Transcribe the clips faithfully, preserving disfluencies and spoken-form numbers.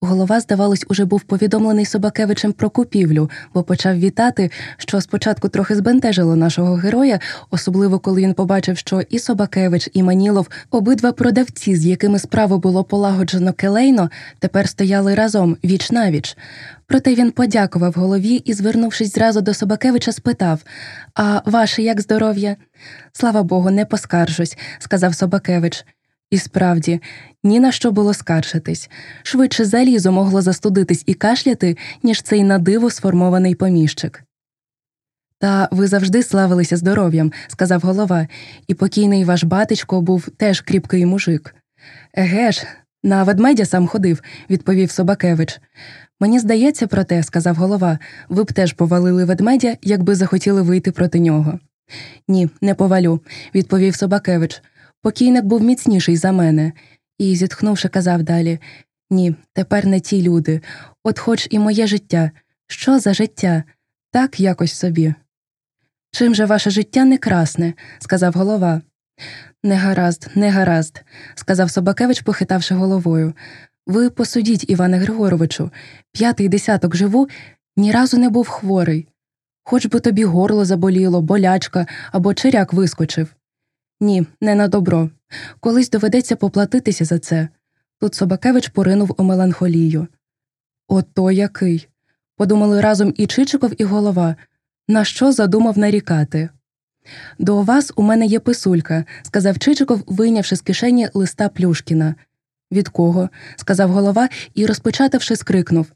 Голова, здавалось, уже був повідомлений Собакевичем про купівлю, бо почав вітати, що спочатку трохи збентежило нашого героя, особливо коли він побачив, що і Собакевич, і Манілов, обидва продавці, з якими справу було полагоджено келейно, тепер стояли разом, віч-навіч. Проте він подякував голові і, звернувшись зразу до Собакевича, спитав: «А ваше як здоров'я?» «Слава Богу, не поскаржусь», – сказав Собакевич. І справді, ні на що було скаржитись. Швидше залізо могло застудитись і кашляти, ніж цей надиво сформований поміщик. «Та ви завжди славилися здоров'ям», – сказав голова, «і покійний ваш батечко був теж кріпкий мужик». «Еге ж, на ведмедя сам ходив», – відповів Собакевич. «Мені здається про те», – сказав голова, «ви б теж повалили ведмедя, якби захотіли вийти проти нього». «Ні, не повалю», – відповів Собакевич. «Покійник був міцніший за мене». І, зітхнувши, казав далі: «Ні, тепер не ті люди. От хоч і моє життя. Що за життя? Так якось собі». «Чим же ваше життя не красне?» – сказав голова. «Не гаразд, не гаразд», – сказав Собакевич, похитавши головою. «Ви посудіть, Іване Григоровичу, п'ятий десяток живу, ні разу не був хворий. Хоч би тобі горло заболіло, болячка або черяк вискочив. Ні, не на добро. Колись доведеться поплатитися за це». Тут Собакевич поринув у меланхолію. «Ото який!» – подумали разом і Чичиков, і голова. На що задумав нарікати? «До вас у мене є писулька», – сказав Чичиков, вийнявши з кишені листа Плюшкіна. «Від кого?» – сказав голова і, розпечатавши, скрикнув.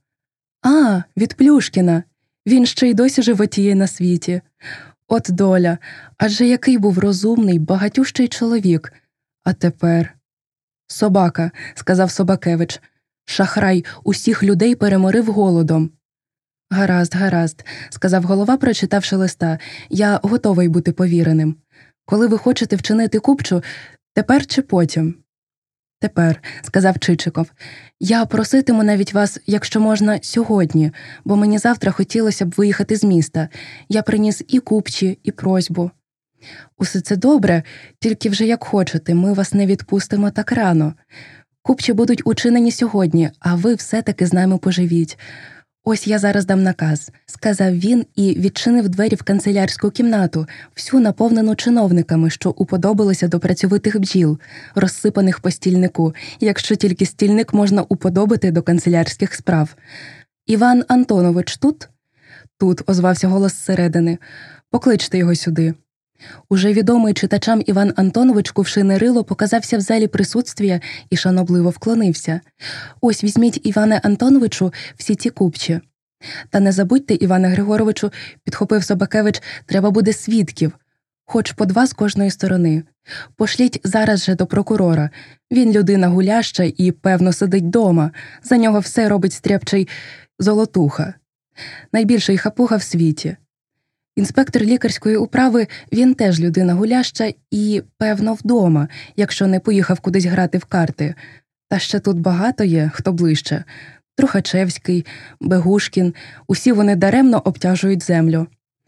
«А, від Плюшкіна! Він ще й досі животіє на світі. От доля! Адже який був розумний, багатющий чоловік. А тепер…» «Собака», – сказав Собакевич. «Шахрай усіх людей переморив голодом». «Гаразд, гаразд», – сказав голова, прочитавши листа. «Я готовий бути повіреним. Коли ви хочете вчинити купчу, тепер чи потім?» «Тепер», – сказав Чичиков. «Я проситиму навіть вас, якщо можна, сьогодні, бо мені завтра хотілося б виїхати з міста. Я приніс і купчі, і просьбу». «Усе це добре, тільки вже як хочете, ми вас не відпустимо так рано. Купчі будуть учинені сьогодні, а ви все-таки з нами поживіть. Ось я зараз дам наказ», – сказав він і відчинив двері в канцелярську кімнату, всю наповнену чиновниками, що уподобалися до працьовитих бджіл, розсипаних по стільнику, якщо тільки стільник можна уподобити до канцелярських справ. «Іван Антонович тут?» «Тут», – озвався голос зсередини. «Покличте його сюди». Уже відомий читачам Іван Антонович Кувшине Рило показався в залі присутствія і шанобливо вклонився. «Ось візьміть, Іване Антоновичу, всі ці купчі». «Та не забудьте, Іване Григоровичу», – підхопив Собакевич, – «треба буде свідків. Хоч по два з кожної сторони. Пошліть зараз же до прокурора. Він людина гуляща і, певно, сидить дома. За нього все робить стряпчий Золотуха. Найбільший хапуга в світі. Інспектор лікарської управи, він теж людина гуляща і, певно, вдома, якщо не поїхав кудись грати в карти. Та ще тут багато є, хто ближче. Трухачевський, Бегушкін, усі вони даремно обтяжують землю».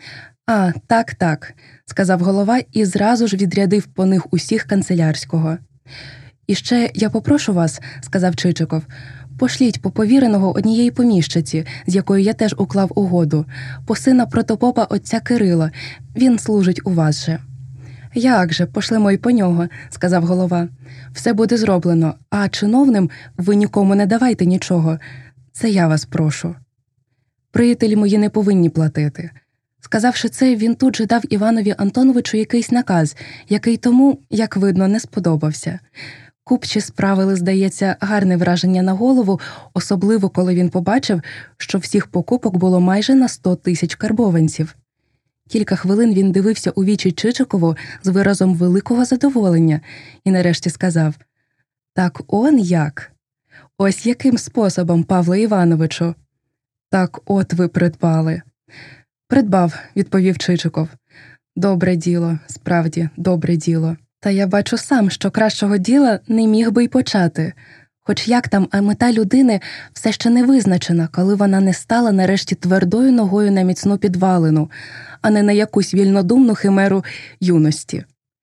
«А, так, так», – сказав голова і зразу ж відрядив по них усіх канцелярського. «І ще я попрошу вас», – сказав Чичиков, – «пошліть по повіреного однієї поміщиці, з якою я теж уклав угоду, по сина протопопа отця Кирила, він служить у вас же». «Як же, пошлемо й по нього», – сказав голова. «Все буде зроблено, а чиновним ви нікому не давайте нічого. Це я вас прошу. Приятелі мої не повинні платити». Сказавши це, він тут же дав Іванові Антоновичу якийсь наказ, який тому, як видно, не сподобався. Купчі справили, здається, гарне враження на голову, особливо коли він побачив, що всіх покупок було майже на сто тисяч карбованців. Кілька хвилин він дивився у вічі Чичикову з виразом великого задоволення і нарешті сказав: «Так он як? Ось яким способом, Павле Івановичу?» «Так от ви придбали». «Придбав», – відповів Чичиков. «Добре діло, справді, добре діло. Та я бачу сам, що кращого діла не міг би й почати. Хоч як там, а мета людини все ще не визначена, коли вона не стала нарешті твердою ногою на міцну підвалину, а не на якусь вільнодумну химеру юності.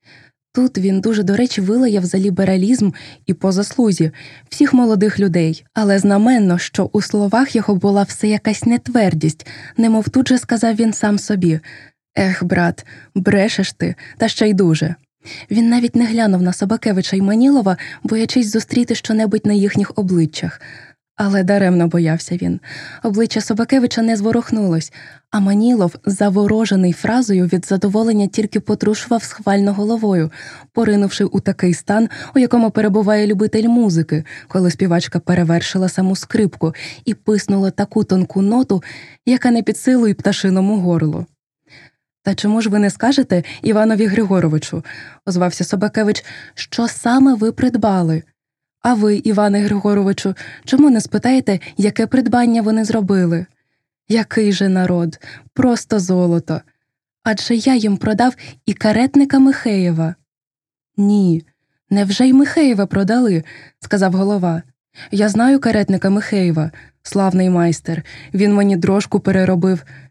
Тут він дуже, до речі, вилаяв за лібералізм і по заслузі всіх молодих людей. Але знаменно, що у словах його була все якась нетвердість, немов тут же сказав він сам собі: «Ех, брат, брешеш ти, та ще й дуже». Він навіть не глянув на Собакевича й Манілова, боячись зустріти щонебудь на їхніх обличчях. Але даремно боявся він. Обличчя Собакевича не зворухнулось, а Манілов, заворожений фразою, від задоволення тільки потрушував схвально головою, поринувши у такий стан, у якому перебуває любитель музики, коли співачка перевершила саму скрипку і писнула таку тонку ноту, яка не під силу й пташиному горлу. «Та чому ж ви не скажете Іванові Григоровичу?» – озвався Собакевич. «Що саме ви придбали? А ви, Іване Григоровичу, чому не спитаєте, яке придбання вони зробили? Який же народ! Просто золото! Адже я їм продав і каретника Михеєва». «Ні, невже й Михеєва продали?» – сказав голова. «Я знаю каретника Михеєва, славний майстер. Він мені дрожку переробив.